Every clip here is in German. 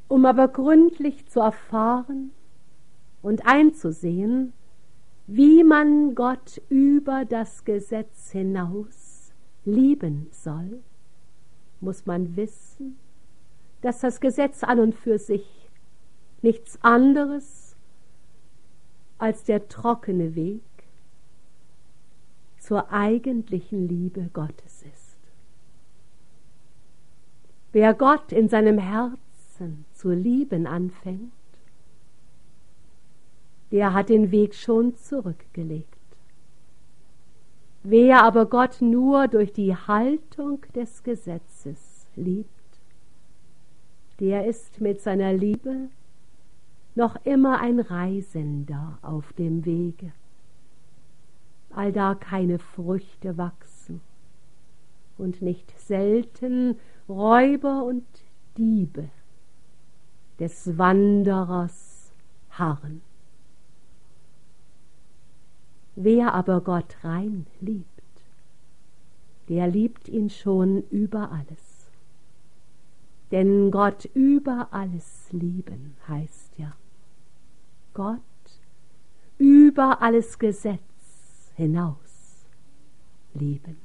um aber gründlich zu erfahren und einzusehen, wie man Gott über das Gesetz hinaus lieben soll, muss man wissen, dass das Gesetz an und für sich nichts anderes als der trockene Weg zur eigentlichen Liebe Gottes ist. Wer Gott in seinem Herzen zu lieben anfängt, der hat den Weg schon zurückgelegt. Wer aber Gott nur durch die Haltung des Gesetzes liebt, der ist mit seiner Liebe noch immer ein Reisender auf dem Wege, allda keine Früchte wachsen und nicht selten Räuber und Diebe des Wanderers harren. Wer aber Gott rein liebt, der liebt ihn schon über alles. Denn Gott über alles lieben heißt ja, Gott über alles Gesetz hinaus lieben.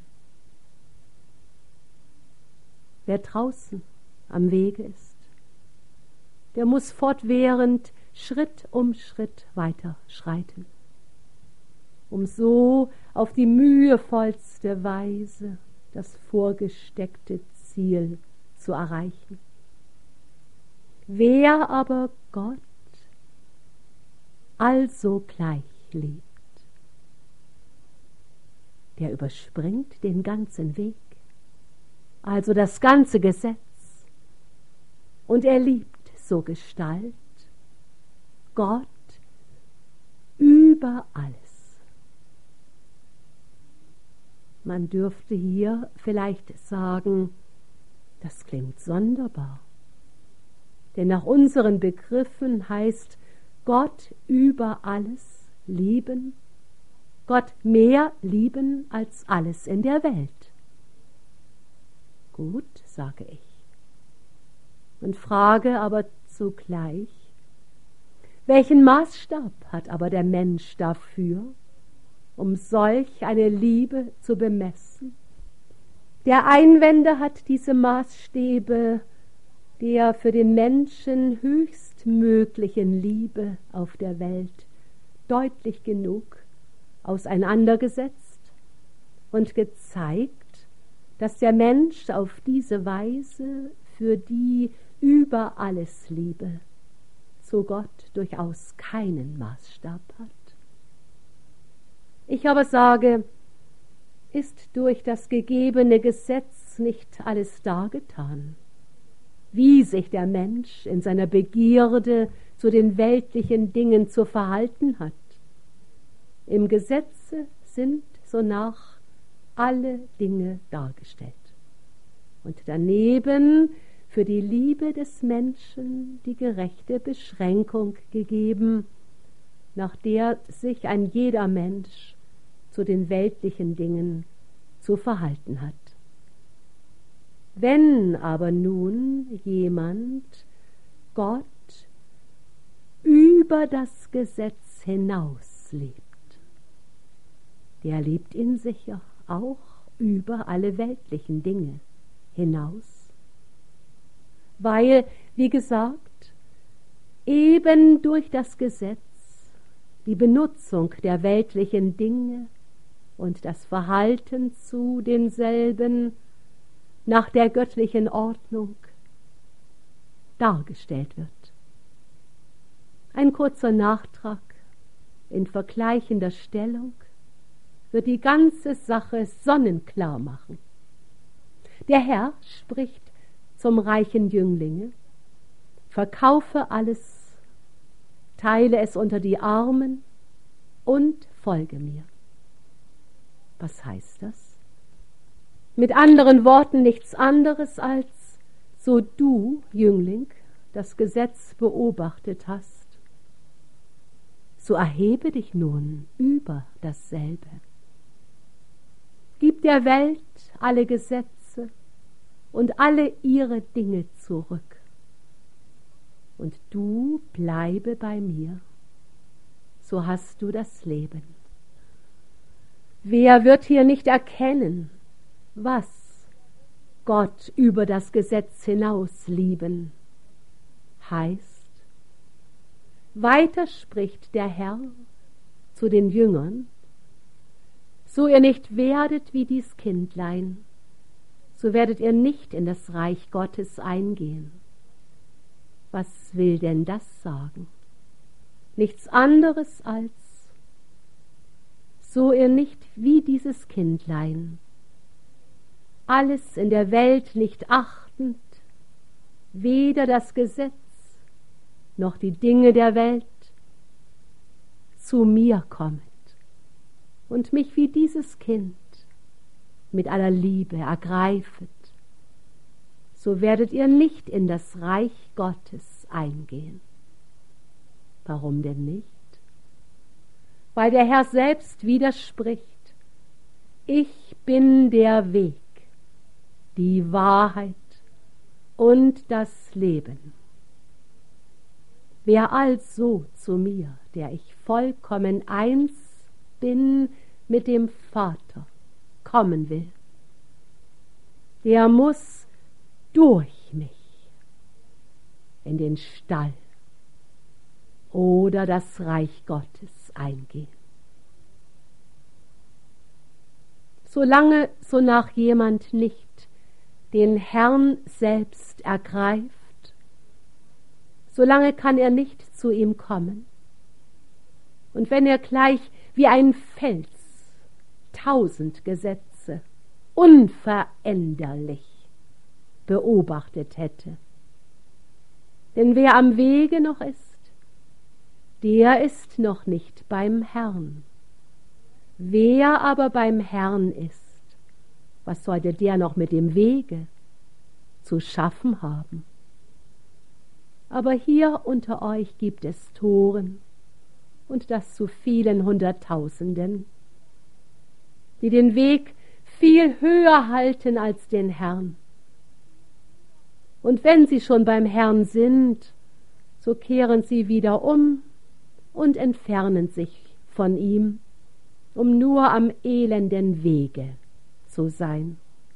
Wer draußen am Wege ist, der muss fortwährend Schritt um Schritt weiter schreiten, um so auf die mühevollste Weise das vorgesteckte Ziel zu erreichen. Wer aber Gott also gleich liebt, der überspringt den ganzen Weg, also das ganze Gesetz, und er liebt so Gestalt Gott über alles. Man dürfte hier vielleicht sagen, das klingt sonderbar, denn nach unseren Begriffen heißt Gott über alles lieben, Gott mehr lieben als alles in der Welt. Gut, sage ich, und frage aber zugleich, welchen Maßstab hat aber der Mensch dafür, um solch eine Liebe zu bemessen? Der Einwender hat diese Maßstäbe der für den Menschen höchstmöglichen Liebe auf der Welt deutlich genug auseinandergesetzt und gezeigt, dass der Mensch auf diese Weise für die über alles Liebe zu Gott durchaus keinen Maßstab hat. Ich aber sage, ist durch das gegebene Gesetz nicht alles dargetan, wie sich der Mensch in seiner Begierde zu den weltlichen Dingen zu verhalten hat. Im Gesetze sind sonach alle Dinge dargestellt und daneben für die Liebe des Menschen die gerechte Beschränkung gegeben, nach der sich ein jeder Mensch zu den weltlichen Dingen zu verhalten hat. Wenn aber nun jemand Gott über das Gesetz hinaus liebt, der liebt ihn sicher auch über alle weltlichen Dinge hinaus, weil, wie gesagt, eben durch das Gesetz die Benutzung der weltlichen Dinge und das Verhalten zu denselben nach der göttlichen Ordnung dargestellt wird. Ein kurzer Nachtrag in vergleichender Stellung wird die ganze Sache sonnenklar machen. Der Herr spricht zum reichen Jünglinge: Verkaufe alles, teile es unter die Armen und folge mir. Was heißt das? Mit anderen Worten nichts anderes als, so du, Jüngling, das Gesetz beobachtet hast, so erhebe dich nun über dasselbe. Gib der Welt alle Gesetze und alle ihre Dinge zurück. und du bleibe bei mir, so hast du das Leben. Wer wird hier nicht erkennen, was Gott über das Gesetz hinaus lieben heißt? Weiter spricht der Herr zu den Jüngern: So ihr nicht werdet wie dies Kindlein, so werdet ihr nicht in das Reich Gottes eingehen. Was will denn das sagen? Nichts anderes als: So ihr nicht wie dieses Kindlein, alles in der Welt nicht achtend, weder das Gesetz noch die Dinge der Welt, zu mir kommet und mich wie dieses Kind mit aller Liebe ergreifet, so werdet ihr nicht in das Reich Gottes eingehen. Warum denn nicht? Weil der Herr selbst widerspricht: Ich bin der Weg, die Wahrheit und das Leben. Wer also zu mir, der ich vollkommen eins bin mit dem Vater, kommen will, der muss durch mich in den Stall oder das Reich Gottes eingehen. Solange sonach jemand nicht den Herrn selbst ergreift, solange kann er nicht zu ihm kommen. Und wenn er gleich wie ein Fels 1000 Gesetze unveränderlich beobachtet hätte. Denn wer am Wege noch ist, der ist noch nicht beim Herrn. Wer aber beim Herrn ist, was sollte der noch mit dem Wege zu schaffen haben? Aber hier unter euch gibt es Toren, und das zu vielen Hunderttausenden, die den Weg viel höher halten als den Herrn. Und wenn sie schon beim Herrn sind, so kehren sie wieder um und entfernen sich von ihm, um nur am elenden Wege zu sein.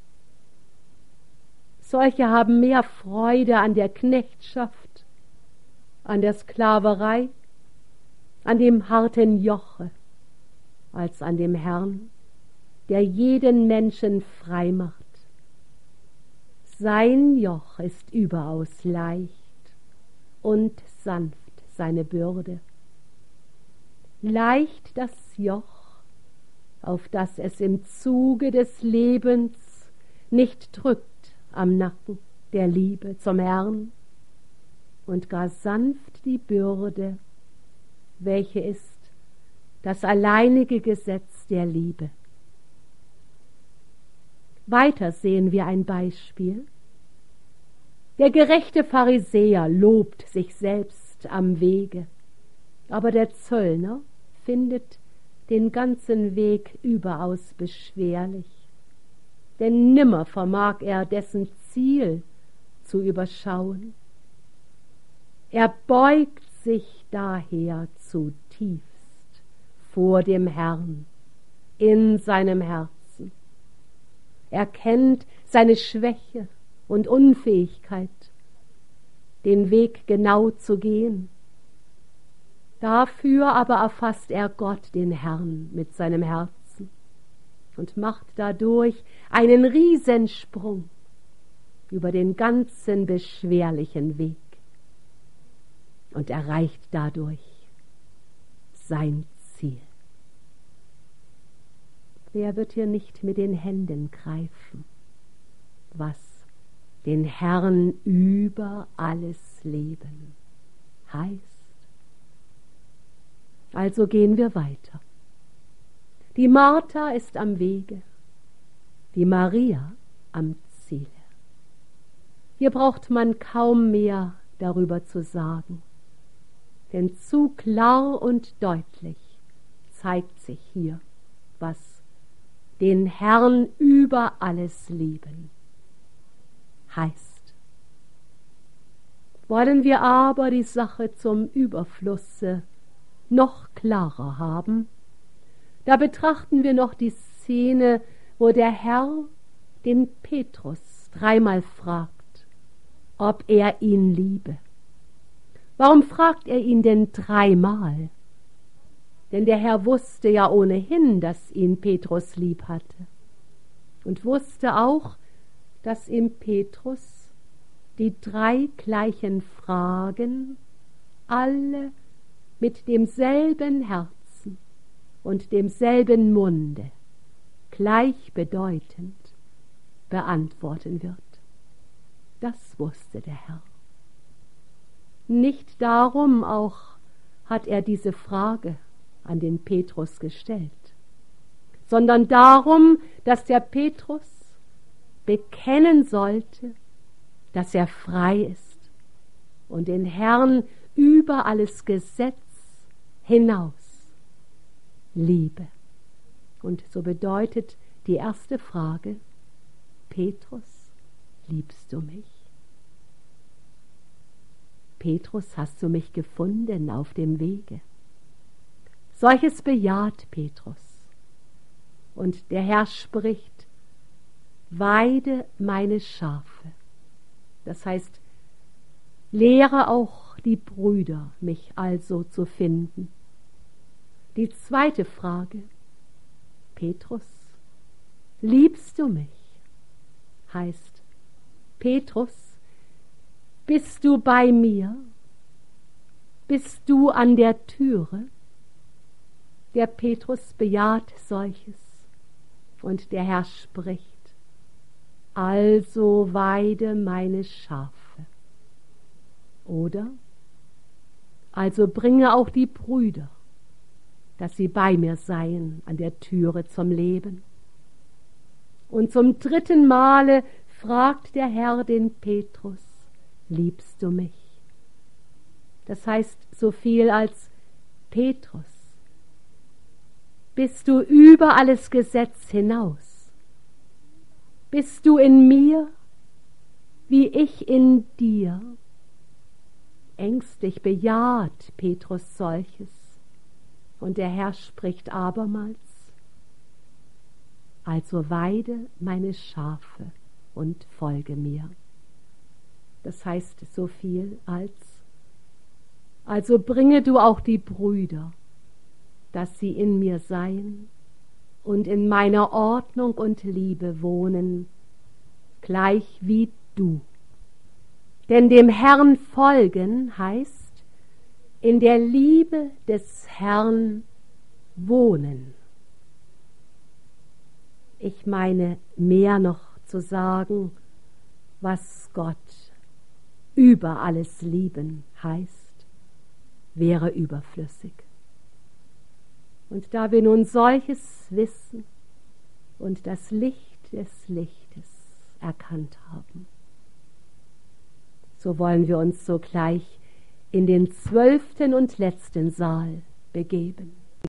Solche haben mehr Freude an der Knechtschaft, an der Sklaverei, an dem harten Joche, als an dem Herrn, der jeden Menschen frei macht. Sein Joch ist überaus leicht und sanft seine Bürde. Leicht das Joch, auf das es im Zuge des Lebens nicht drückt am Nacken der Liebe zum Herrn, und gar sanft die Bürde, welche ist das alleinige Gesetz der Liebe. Weiter sehen wir ein Beispiel. Der gerechte Pharisäer lobt sich selbst am Wege, aber der Zöllner findet den ganzen Weg überaus beschwerlich, denn nimmer vermag er dessen Ziel zu überschauen. Er beugt sich daher zutiefst vor dem Herrn in seinem Herzen. Er kennt seine Schwäche und Unfähigkeit, den Weg genau zu gehen. Dafür aber erfasst er Gott, den Herrn, mit seinem Herzen und macht dadurch einen Riesensprung über den ganzen beschwerlichen Weg und erreicht dadurch sein Ziel. Wer wird hier nicht mit den Händen greifen, was den Herrn über alles Leben heißt? Also gehen wir weiter. Die Martha ist am Wege, die Maria am Ziele. Hier braucht man kaum mehr darüber zu sagen, denn zu klar und deutlich zeigt sich hier, was den Herrn über alles lieben heißt. Wollen wir aber die Sache zum Überflusse noch klarer haben, da betrachten wir noch die Szene, wo der Herr den Petrus dreimal fragt, ob er ihn liebe. Warum fragt er ihn denn dreimal? Denn der Herr wusste ja ohnehin, dass ihn Petrus lieb hatte und wusste auch, dass ihm Petrus die drei gleichen Fragen alle mit demselben Herzen und demselben Munde gleichbedeutend beantworten wird. Das wusste der Herr. Nicht darum auch hat er diese Frage an den Petrus gestellt, sondern darum, dass der Petrus bekennen sollte, dass er frei ist und den Herrn über alles Gesetz hinaus liebe. Und so bedeutet die erste Frage: Petrus, liebst du mich? Petrus, hast du mich gefunden auf dem Wege? Solches bejaht Petrus. Und der Herr spricht: Weide meine Schafe. Das heißt, lehre auch die Brüder, mich also zu finden. Die zweite Frage: Petrus, liebst du mich? Heißt: Petrus, bist du bei mir? Bist du an der Türe? Der Petrus bejaht solches und der Herr spricht: Also weide meine Schafe. Oder: Also bringe auch die Brüder, dass sie bei mir seien an der Türe zum Leben. Und zum dritten Male fragt der Herr den Petrus: Liebst du mich? Das heißt so viel als: Petrus, bist du über alles Gesetz hinaus? Bist du in mir, wie ich in dir? Ängstlich bejaht Petrus solches, und der Herr spricht abermals: Also weide meine Schafe und folge mir. Das heißt so viel als: Also bringe du auch die Brüder, dass sie in mir seien und in meiner Ordnung und Liebe wohnen, gleich wie du. Denn dem Herrn folgen heißt in der Liebe des Herrn wohnen. Ich meine mehr noch zu sagen, was Gott über alles lieben heißt, wäre überflüssig. Und da wir nun solches wissen und das Licht des Lichtes erkannt haben, so wollen wir uns sogleich in den 12. und letzten Saal begeben.